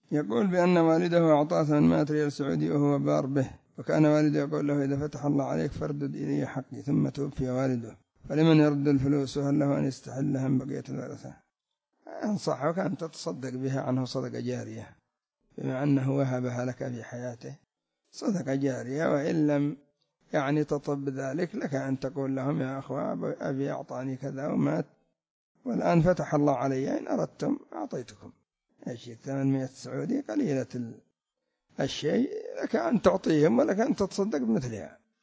يقول بأن والده أعطاه 800 ريال سعودي وهو بار به، وكان والده يقول له إذا فتح الله عليك فاردد إلي حقي، ثم توفي والده، فلمن يرد الفلوس؟ وهل له أن يستحلها من بقية الورثة؟ أنصحك أن تتصدق بها عنه صدقة جارية، بما أنه وهبها لك في حياته صدقة جارية، وإن لم يعني تطب ذلك لك أن تقول لهم يا أخوة أبي أعطاني كذا ومات والآن فتح الله علي، إن أردتم أعطيتكم. 800 سعودي قليلة الشيء، لك أن تعطيهم ولك أن تتصدق بمثلها.